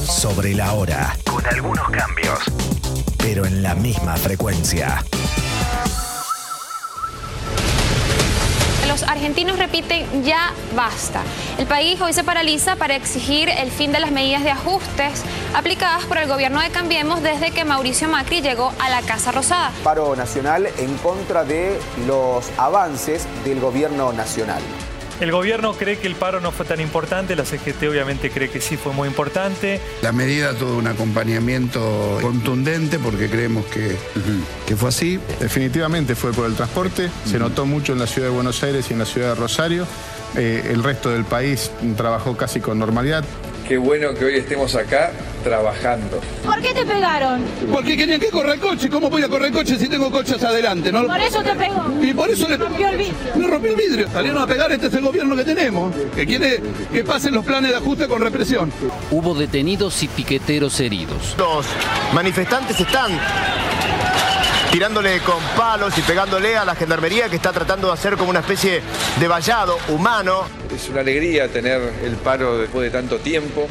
Sobre la hora, con algunos cambios, pero en la misma frecuencia. Los argentinos repiten ya basta. El país hoy se paraliza para exigir el fin de las medidas de ajustes aplicadas por el gobierno de Cambiemos desde que Mauricio Macri llegó a la Casa Rosada. Paro nacional en contra de los avances del gobierno nacional. El gobierno cree que el paro no fue tan importante, la CGT obviamente cree que sí fue muy importante. La medida tuvo un acompañamiento contundente porque creemos que fue así. Definitivamente fue por el transporte, se notó mucho en la ciudad de Buenos Aires y en la ciudad de Rosario. El resto del país trabajó casi con normalidad. Qué bueno que hoy estemos acá trabajando. ¿Por qué te pegaron? Porque querían que corra el coche. ¿Cómo voy a correr el coche si tengo coches adelante? ¿No? Por eso te pegó. Y por eso le rompió el vidrio. Me rompió el vidrio. Salieron a pegar, este es el gobierno que tenemos, que quiere que pasen los planes de ajuste con represión. Hubo detenidos y piqueteros heridos. Los manifestantes están tirándole con palos y pegándole a la gendarmería que está tratando de hacer como una especie de vallado humano. Es una alegría tener el paro después de tanto tiempo.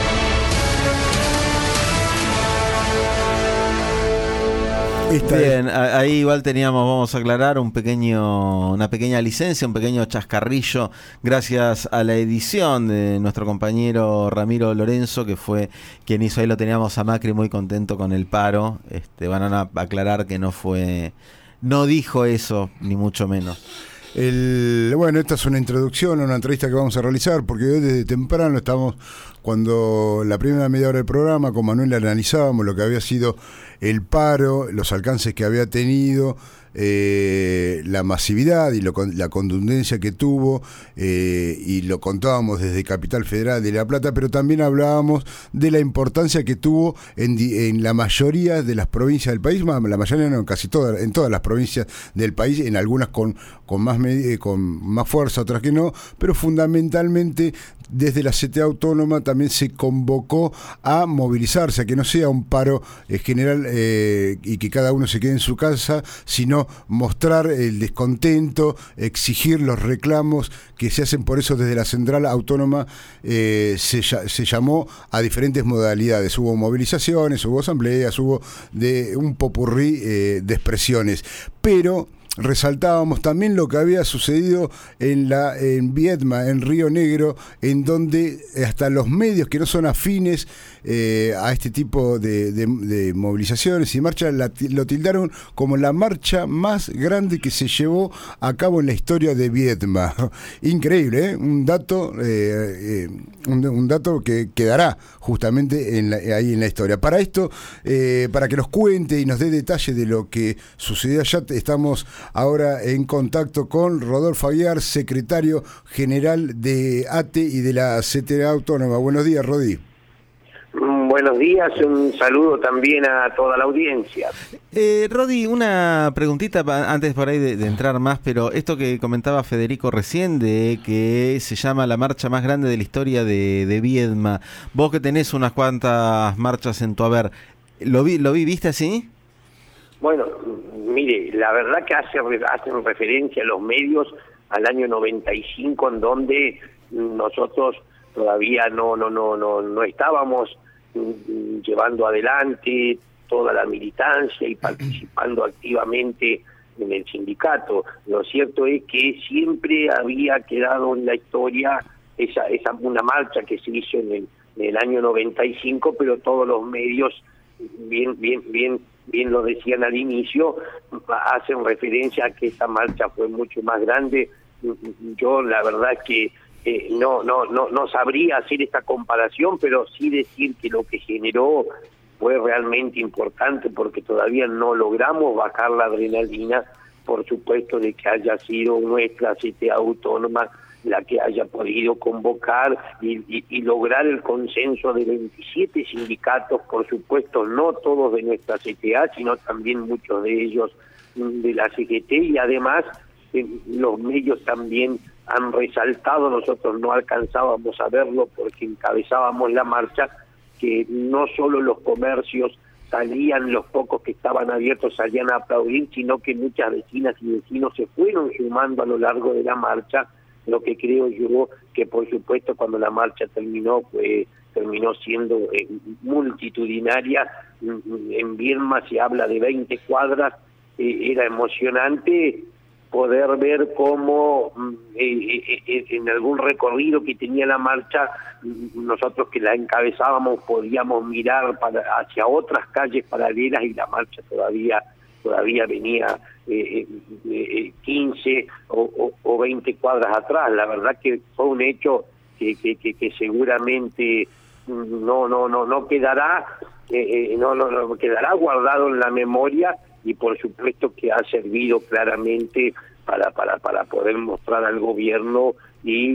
Bien, ahí igual teníamos, vamos a aclarar, una pequeña licencia, un pequeño chascarrillo, gracias a la edición de nuestro compañero Ramiro Lorenzo, que fue quien hizo, ahí lo teníamos a Macri muy contento con el paro. Van a aclarar que no dijo eso, ni mucho menos. Bueno, esta es una introducción a una entrevista que vamos a realizar, porque hoy desde temprano cuando la primera media hora del programa, con Manuel analizábamos lo que había sido el paro, los alcances que había tenido, la masividad y la contundencia que tuvo, y lo contábamos desde Capital Federal de La Plata, pero también hablábamos de la importancia que tuvo en la mayoría de las provincias del país, la mayoría no, casi todas, en todas las provincias del país, en algunas con más fuerza, otras que no, pero fundamentalmente desde la CTA Autónoma también se convocó a movilizarse, a que no sea un paro general y que cada uno se quede en su casa, sino mostrar el descontento, exigir los reclamos que se hacen. Por eso desde la Central Autónoma se llamó a diferentes modalidades. Hubo movilizaciones, hubo asambleas, hubo un popurrí de expresiones, pero resaltábamos también lo que había sucedido en Viedma, en Río Negro, en donde hasta los medios que no son afines a este tipo de movilizaciones y marchas lo tildaron como la marcha más grande que se llevó a cabo en la historia de Viedma. Increíble, ¿eh? Un dato que quedará justamente ahí en la historia. Para esto, para que nos cuente y nos dé detalle de lo que sucedió allá, estamos ahora en contacto con Rodolfo Aguiar, secretario general de ATE y de la CTA Autónoma. Buenos días, Rodi. Buenos días, un saludo también a toda la audiencia. Rodi, una preguntita antes por ahí de entrar más, pero esto que comentaba Federico recién, de que se llama la marcha más grande de la historia de Viedma, vos que tenés unas cuantas marchas en tu haber, ¿lo viste así? Bueno, mire, la verdad que hacen referencia a los medios al año 95, en donde nosotros todavía no estábamos llevando adelante toda la militancia y participando activamente en el sindicato. Lo cierto es que siempre había quedado en la historia una marcha que se hizo en el año 95, pero todos los medios bien lo decían al inicio, hacen referencia a que esa marcha fue mucho más grande. Yo la verdad es que no sabría hacer esta comparación, pero sí decir que lo que generó fue realmente importante, porque todavía no logramos bajar la adrenalina, por supuesto, de que haya sido nuestra CTA Autónoma la que haya podido convocar y lograr el consenso de 27 sindicatos, por supuesto, no todos de nuestra CTA, sino también muchos de ellos de la CGT, y además los medios también han resaltado, nosotros no alcanzábamos a verlo porque encabezábamos la marcha, que no solo los comercios salían, los pocos que estaban abiertos salían a aplaudir, sino que muchas vecinas y vecinos se fueron sumando a lo largo de la marcha, lo que creo yo que por supuesto cuando la marcha terminó fue terminó siendo multitudinaria. En Viedma se habla de 20 cuadras. Era emocionante poder ver cómo en algún recorrido que tenía la marcha, nosotros que la encabezábamos podíamos mirar hacia otras calles paralelas y la marcha todavía venía 15 o 20 cuadras atrás. La verdad que fue un hecho que seguramente no quedará, no quedará guardado en la memoria, y por supuesto que ha servido claramente para poder mostrar al gobierno y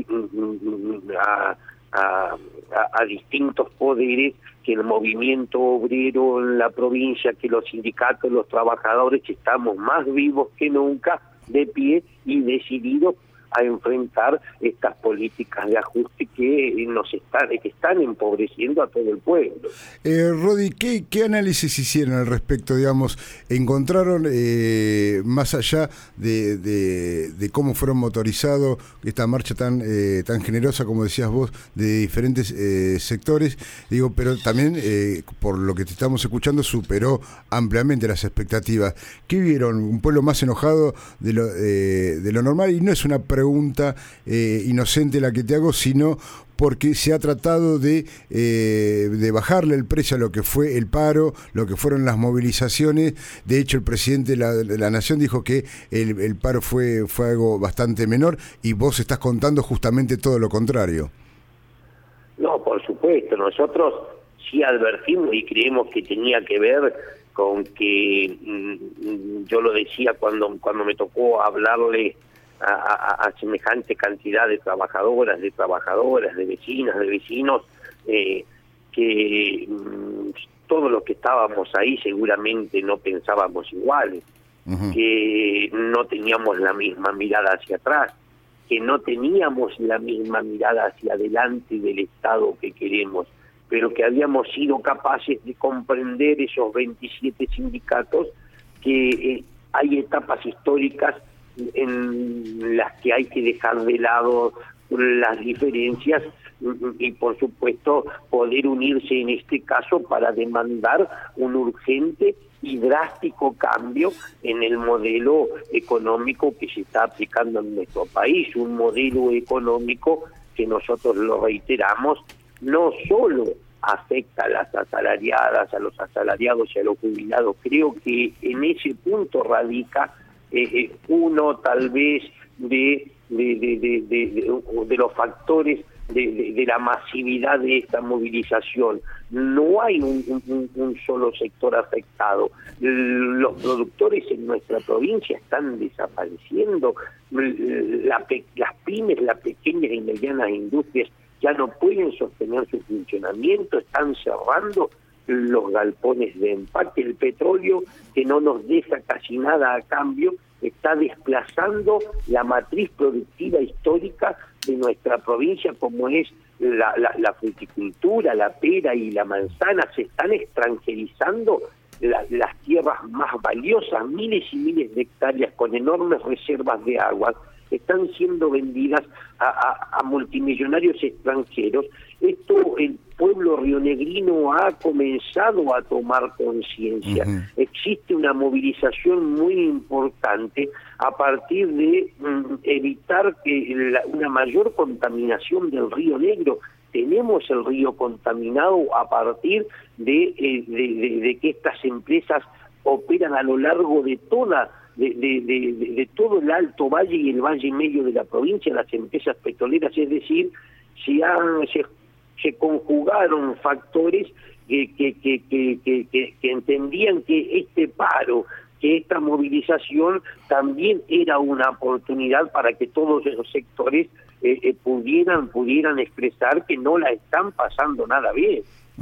a distintos poderes que el movimiento obrero en la provincia, que los sindicatos, los trabajadores, estamos más vivos que nunca, de pie y decididos a enfrentar estas políticas de ajuste que están empobreciendo a todo el pueblo. Rodi, ¿qué análisis hicieron al respecto? Digamos, ¿encontraron, más allá de cómo fueron motorizados esta marcha tan generosa, como decías vos, de diferentes sectores? Digo, pero también, por lo que te estamos escuchando, superó ampliamente las expectativas. ¿Qué vieron? ¿Un pueblo más enojado de lo normal? Y no es una pregunta inocente la que te hago, sino porque se ha tratado de bajarle el precio a lo que fue el paro, lo que fueron las movilizaciones. De hecho, el presidente de la Nación dijo que el paro fue algo bastante menor, y vos estás contando justamente todo lo contrario. No, por supuesto, nosotros sí advertimos y creemos que tenía que ver con que, yo lo decía cuando me tocó hablarle a semejante cantidad de trabajadoras, de vecinas, de vecinos, que todos los que estábamos ahí seguramente no pensábamos iguales, que no teníamos la misma mirada hacia atrás, que no teníamos la misma mirada hacia adelante del Estado que queremos, pero que habíamos sido capaces de comprender esos 27 sindicatos, que hay etapas históricas en las que hay que dejar de lado las diferencias y por supuesto poder unirse en este caso para demandar un urgente y drástico cambio en el modelo económico que se está aplicando en nuestro país, un modelo económico que nosotros lo reiteramos, no solo afecta a las asalariadas, a los asalariados y a los jubilados. Creo que en ese punto radica uno tal vez de los factores de la masividad de esta movilización. No hay un solo sector afectado. Los productores en nuestra provincia están desapareciendo. Las pymes, las pequeñas y medianas industrias ya no pueden sostener su funcionamiento, están cerrando los galpones de empaque. El petróleo, que no nos deja casi nada a cambio, está desplazando la matriz productiva histórica de nuestra provincia, como es la fruticultura, la pera y la manzana. Se están extranjerizando las tierras más valiosas, miles y miles de hectáreas con enormes reservas de agua, están siendo vendidas a multimillonarios extranjeros. Esto el pueblo rionegrino ha comenzado a tomar conciencia. Existe una movilización muy importante a partir de evitar que una mayor contaminación del Río Negro. Tenemos el río contaminado a partir de que estas empresas operan a lo largo de toda de todo el Alto Valle y el Valle Medio de la provincia, las empresas petroleras. Es decir, se conjugaron factores que entendían que este paro, que esta movilización también era una oportunidad para que todos esos sectores pudieran expresar que no la están pasando nada bien.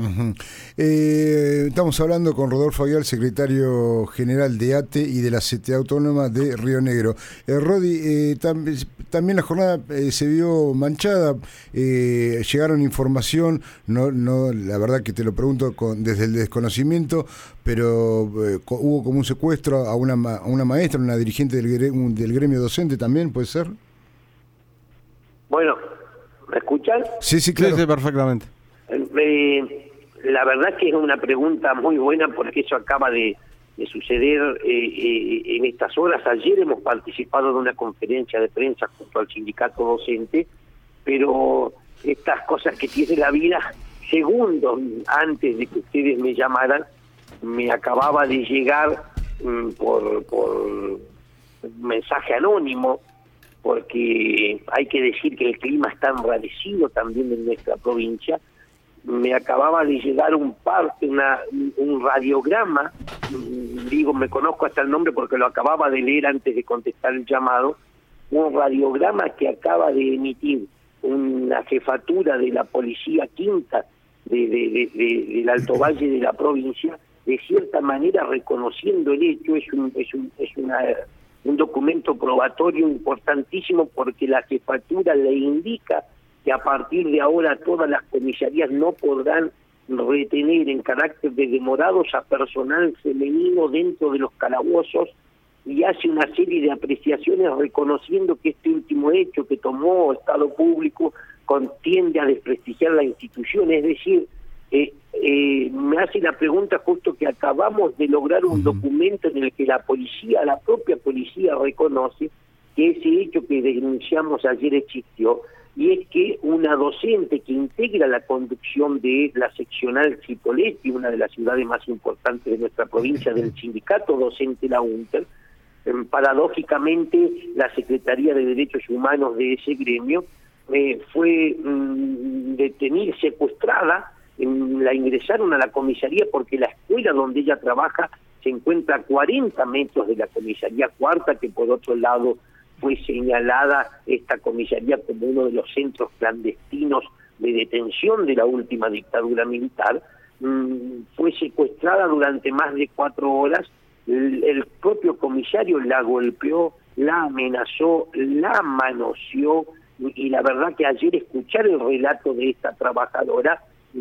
Estamos hablando con Rodolfo Aguiar, secretario general de ATE y de la CTA Autónoma de Río Negro. Rodi, también la jornada se vio manchada, llegaron información, no, la verdad que te lo pregunto desde el desconocimiento, pero hubo como un secuestro a una maestra, una dirigente del gremio docente también, ¿puede ser? Bueno, ¿me escuchan? Sí, claro. Sí, perfectamente. La verdad que es una pregunta muy buena porque eso acaba de suceder en estas horas. Ayer hemos participado de una conferencia de prensa junto al sindicato docente, pero estas cosas que tiene la vida, segundos antes de que ustedes me llamaran, me acababa de llegar por mensaje anónimo, porque hay que decir que el clima está enrarecido también en nuestra provincia. Me acababa de llegar un radiograma, digo, me conozco hasta el nombre porque lo acababa de leer antes de contestar el llamado, un radiograma que acaba de emitir una jefatura de la Policía Quinta del Alto Valle de la provincia, de cierta manera reconociendo el hecho. Es un documento probatorio importantísimo porque la jefatura le indica que a partir de ahora todas las comisarías no podrán retener en carácter de demorados a personal femenino dentro de los calabozos, y hace una serie de apreciaciones reconociendo que este último hecho que tomó Estado Público tiende a desprestigiar la institución. Es decir, me hace la pregunta justo que acabamos de lograr un documento en el que la propia policía reconoce que ese hecho que denunciamos ayer existió, y es que una docente que integra la conducción de la seccional Cipolletti, una de las ciudades más importantes de nuestra provincia, del sindicato docente La UNTER, paradójicamente la Secretaría de Derechos Humanos de ese gremio fue detenida, secuestrada, la ingresaron a la comisaría porque la escuela donde ella trabaja se encuentra a 40 metros de la comisaría cuarta, que por otro lado fue señalada esta comisaría como uno de los centros clandestinos de detención de la última dictadura militar. Fue secuestrada durante más de 4 horas, el propio comisario la golpeó, la amenazó, la manoseó, y la verdad que ayer escuchar el relato de esta trabajadora,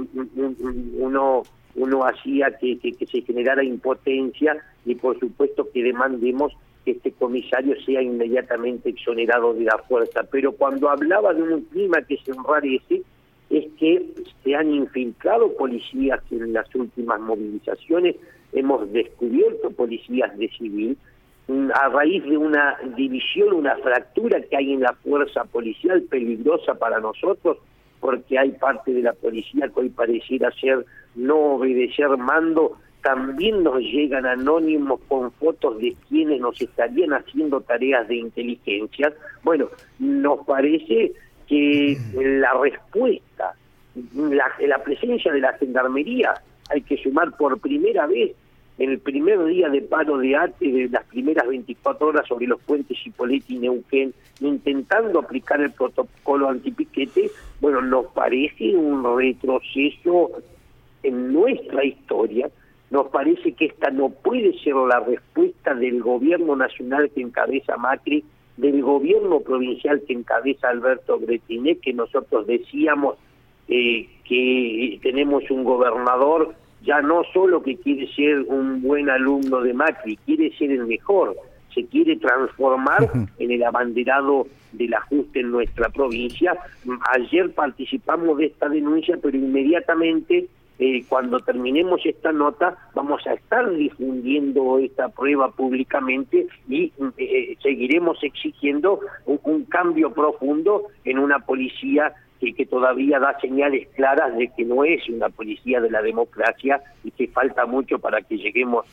uno hacía que se generara impotencia, y por supuesto que demandemos que este comisario sea inmediatamente exonerado de la fuerza. Pero cuando hablaba de un clima que se enrarece, es que se han infiltrado policías en las últimas movilizaciones, hemos descubierto policías de civil, a raíz de una división, una fractura que hay en la fuerza policial peligrosa para nosotros, porque hay parte de la policía que hoy pareciera ser no obedecer mando. También nos llegan anónimos con fotos de quienes nos estarían haciendo tareas de inteligencia. Bueno, nos parece que la respuesta, la presencia de la Gendarmería, hay que sumar por primera vez en el primer día de paro de ATE, de las primeras 24 horas sobre los puentes Cipolletti y Neuquén, intentando aplicar el protocolo antipiquete. Bueno, nos parece un retroceso en nuestra historia. Nos parece que esta no puede ser la respuesta del gobierno nacional que encabeza Macri, del gobierno provincial que encabeza Alberto Bretinet, que nosotros decíamos que tenemos un gobernador ya no solo que quiere ser un buen alumno de Macri, quiere ser el mejor, se quiere transformar en el abanderado del ajuste en nuestra provincia. Ayer participamos de esta denuncia, pero inmediatamente cuando terminemos esta nota vamos a estar difundiendo esta prueba públicamente y seguiremos exigiendo un cambio profundo en una policía que todavía da señales claras de que no es una policía de la democracia y que falta mucho para que lleguemos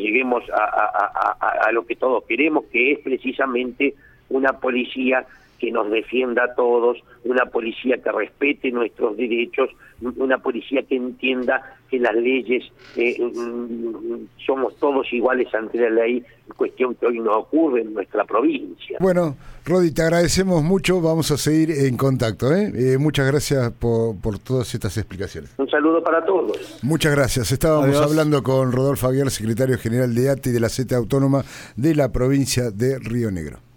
a lo que todos queremos, que es precisamente una policía que nos defienda a todos, una policía que respete nuestros derechos, una policía que entienda que las leyes somos todos iguales ante la ley, cuestión que hoy no ocurre en nuestra provincia. Bueno, Rodi, te agradecemos mucho, vamos a seguir en contacto. Muchas gracias por todas estas explicaciones. Un saludo para todos. Muchas gracias. Estábamos hablando con Rodolfo Aguiar, secretario general de ATE y de la CTA Autónoma de la provincia de Río Negro.